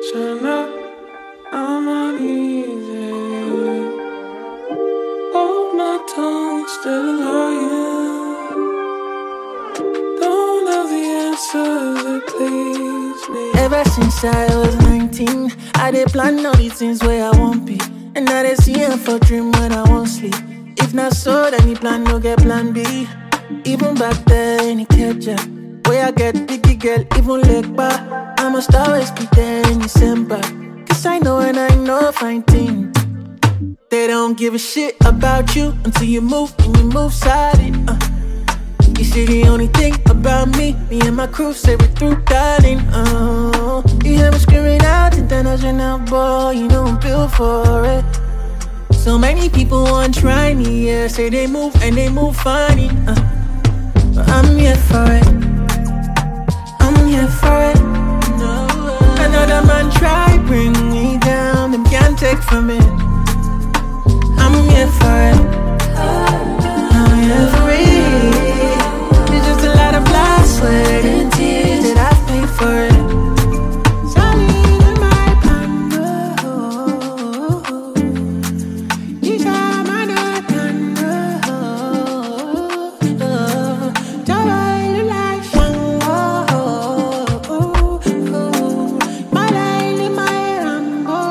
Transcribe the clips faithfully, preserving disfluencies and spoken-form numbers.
Shine up, I'm uneasy. Hold my tongue, still lying. Don't have the answers that please me. Ever since I was nineteen, I did plan all these things where I won't be. And now they see them for dream when I won't sleep. If not so, then the plan no get plan B. Even back then, it kept ya. Where I get biggie girl, even leg back. I must always be there in December. Cause I know and I know fine thing. They don't give a shit about you until you move and you move solid. Uh. You see the only thing about me, me and my crew say we through, darling. Uh. You hear me screaming out international, boy, you know I'm built for it. So many people want to try me, yeah. Say they move and they move funny. Uh. But I'm here for it. I'm here for it. No, another man try bring me down, them can't take from it. I'm here for it. I'm here for it. It's just a lot of blood, sweat, and tears that I've paid for it. Solid in my condo. These are my new condo. Double life, my lady, my Rambo.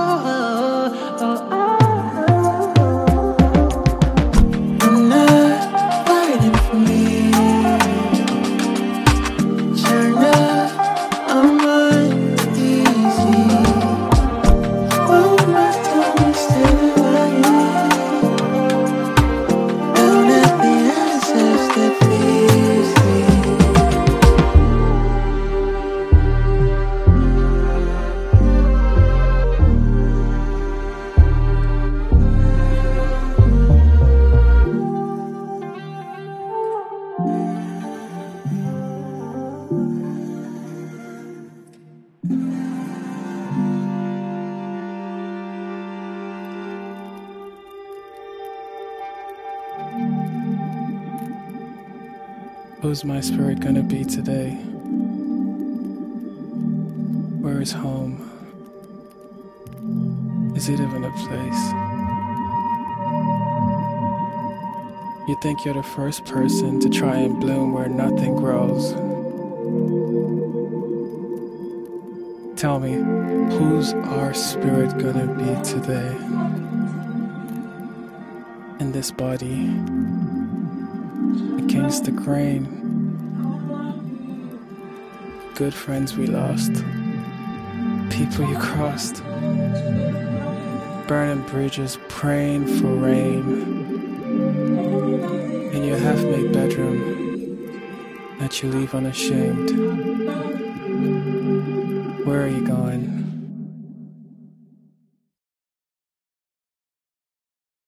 I'm not fighting for me. Turn up, I'm uneasy. Hold my tongue, still lying. Don't have the answers that please me. Who's my spirit gonna be today? Where is home? Is it even a place? You think you're the first person to try and bloom where nothing grows. Tell me, who's our spirit gonna be today? In this body, against the grain. Good friends we lost, people you crossed, burning bridges, praying for rain. In your half-made bedroom that you leave unashamed. Where are you going?